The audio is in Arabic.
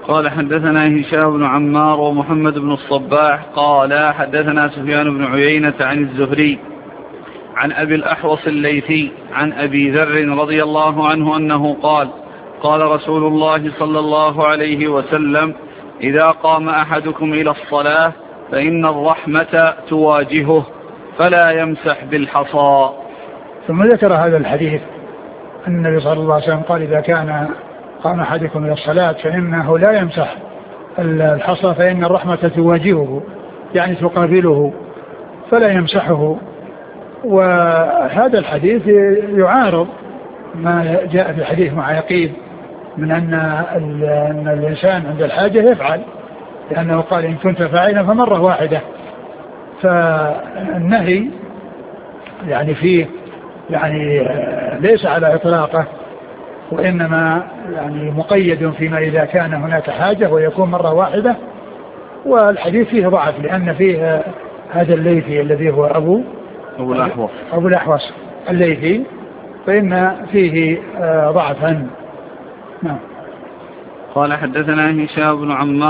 قال حدثنا هشام بن عمار ومحمد بن الصباح قال حدثنا سفيان بن عيينة عن الزهري عن أبي الأحوص الليثي عن أبي ذر رضي الله عنه أنه قال قال رسول الله صلى الله عليه وسلم إذا قام أحدكم إلى الصلاة فإن الرحمة تواجهه فلا يمسح بالحصى. ثم ذكر هذا الحديث أن النبي صلى الله عليه وسلم قال إذا كان قام أحدكم إلى الصلاة فإنه لا يمسح الحصى فإن الرحمة تواجهه يعني تقابله فلا يمسحه. وهذا الحديث يعارض ما جاء في حديث معيقين من أن الإنسان عند الحاجة يفعل، لأنه قال إن كنت فاعلا فمرة واحدة. فالنهي يعني فيه يعني ليس على إطلاقه، وإنما يعني مقيد فيما إذا كان هناك حاجة ويكون مرة واحدة. والحديث فيه ضعف لأن فيه هذا الليثي الذي هو أبو الأحوص الليثي، فإن فيه ضعفا. قال حدثنا هشام بن عمار